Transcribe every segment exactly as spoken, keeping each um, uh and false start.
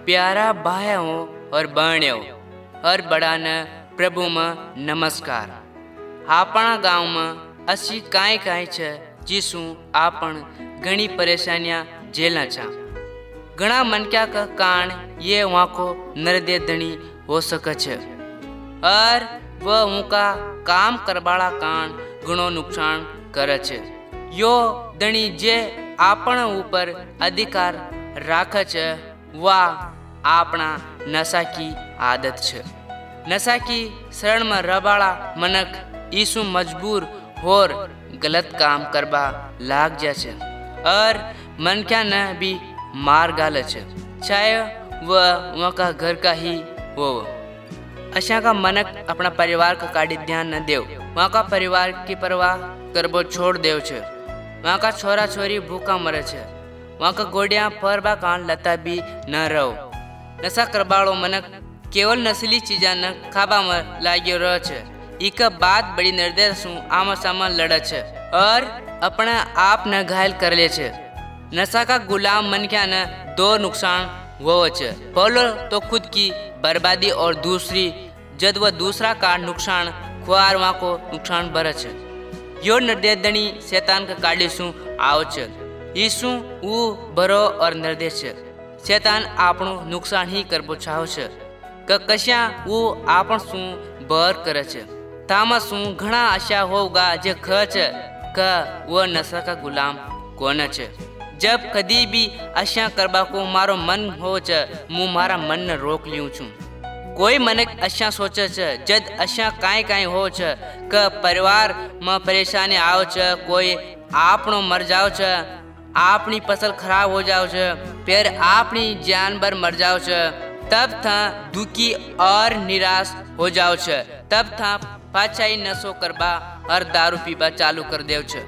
प्यारा भाइयों और बहनों और बड़ा न प्रभु में नमस्कार। आपणा गांव में अशी कांई कांई छे जीसू आपण घणी परेशानियां झेला छा। घणा मनक्या का कारण ये वहाँ को नरदे धनी हो सके छे और वह उनका काम करवाड़ा कारण घणो नुकसान करे छे। यो धनी जे आपण ऊपर अधिकार राखे छे वा आपणा नशा की आदत छे। नशा की शरण में रबाड़ा मनक यीशु मजबूर होर गलत काम करवा लाग जा छे और मनक्या न भी मार गाले छे, चाहे वह वहाँ का घर का ही हो। अशा का मनक अपना परिवार का काटी ध्यान न देव, वहाँ का परिवार की परवाह करबो छोड़ देव छे। वहाँ का छोरा छोरी भूखा मरे छे, वहाँ का गोड़िया फरबा कान लता भी न रहो। नशा करबाड़ो मनक केवल नस्ली चीजा न खाबा में लाग्यो रहे छे। एक बात बड़ी निर्दय सु आमा सामा लड़े छे और अपने आप न घायल कर ले छे। नशा का गुलाम मन क्या न दो नुकसान वो छे। पहलो तो खुद की बर्बादी और दूसरी जब वह दूसरा का नुकसान खुआर वहाँ को नुकसान भरे छे। यो निर्दय धनी शैतान का काढ़ी सु आओ छे। यीशु वो भरो और निर्दय छे। शैतान आपनो नुकसान ही करबो चाहो छे क कश्या वो आपण सु बर करे छे। तामा सु घणा आशा होगा जे खच क वो नशा का गुलाम कोने छे। जब कदी भी आशा करबा को मारो मन हो छे, मु मारा मन ने रोक लियू छू। कोई मनक आशा सोचे छे जद आशा काई काई हो छे क परिवार में परेशानी आओ छे, कोई आपनो मर जाओ छे, आपनी फसल खराब हो जाओ छे, फिर आपनी जानवर मर जाओ छे, तब था दुखी और निराश हो जाओ छे। तब था पाछाई नशो करबा और दारू पीबा चालू कर देव छे।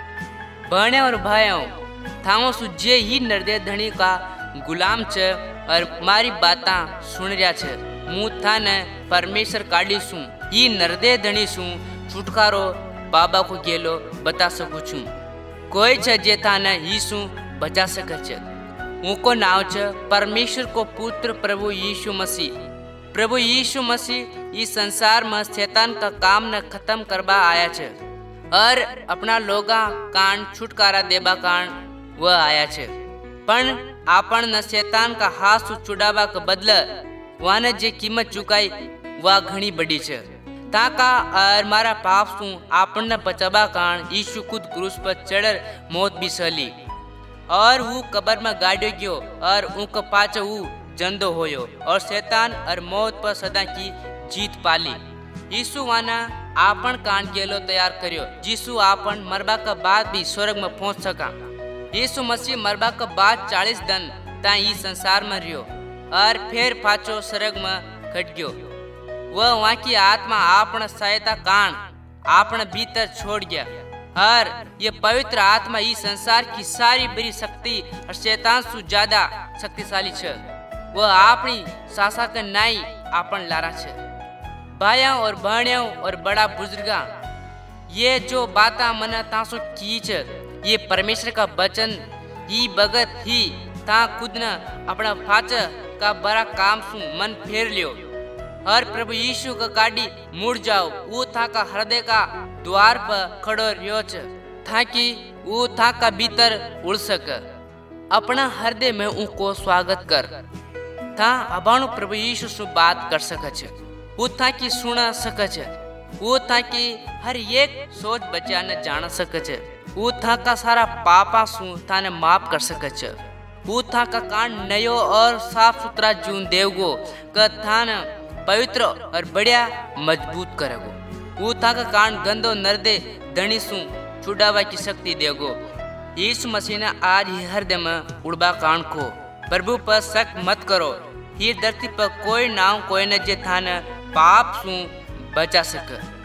बहने और भाइयों, थामो सुजे ही निर्दय धनी का गुलाम छे और मारी बाता सुन रहा छे। मु था ने परमेश्वर काढ़ी सु ही निर्दय धनी सु छुटकारो बाबा को गेलो बता सकू छू। कोई छे जे था ने यीशु बचा सके छे। उनको नाव छे परमेश्वर को पुत्र प्रभु यीशु मसीह। प्रभु यीशु मसीह इस संसार में शैतान का काम न खत्म करवा आया छे और अपना लोगा कान छुटकारा देबा कान वह आया छे। पण आपण न शैतान का हाथ छुड़ावा के बदले वाने जे कीमत चुकाई वह घणी बड़ी छे। ताका और मारा पाप सु आपण न बचावा कान यीशु खुद क्रूस पर चढ़र मौत भी सहली और वो कब्र में गाड़ो गयो और उनके पाछे वो जंदो होयो और शैतान और मौत पर सदा की जीत पाली। यीशु वाना आपन कान गेलो तैयार करियो जीसु आपन मरबा के बाद भी स्वर्ग में पहुंच सका। यीशु मसीह मरबा के बाद चालीस दिन ताई इस संसार में रियो और फिर पाछो स्वर्ग में खट गयो। वह वहाँ की आत्मा आपन सहायता कान आपन भीतर छोड़ गया और ये पवित्र आत्मा इस संसार की सारी बुरी शक्ति और शैतान से ज्यादा शक्तिशाली छे। वह अपनी सासा के नाई आपन लारा छे। भाइयों और बहनों और बड़ा बुजुर्गा, ये जो बाता मने तासो की छे ये परमेश्वर का वचन ही भगत ही ता खुद न अपना फाच का बड़ा काम सु मन फेर लियो और प्रभु यीशु का काढ़ी मुड़ जाओ। वो था का हृदय का द्वार पर खड़ो रियो छे ताकि वो था का भीतर उड़ सके। अपना हृदय में उनको स्वागत कर था अबाणु प्रभु यीशु से बात कर सके छे। वो था कि सुना सके छे। वो था कि हर एक सोच बचा ने जान सके छे। वो था का सारा पापा सु थाने माफ कर सके छे। वो था का कान नयो और साफ सुथरा जून देवगो क थान पवित्र और बढ़िया मजबूत करेगो। वो था का कान गंदो नरदे धनी सु छुड़ावा की शक्ति देगो। यीशु मसीह ने आज ही हृदय में उड़बा कान को प्रभु पर शक मत करो। ही धरती पर कोई नाव कोई न जे थाने पाप सु बचा सके।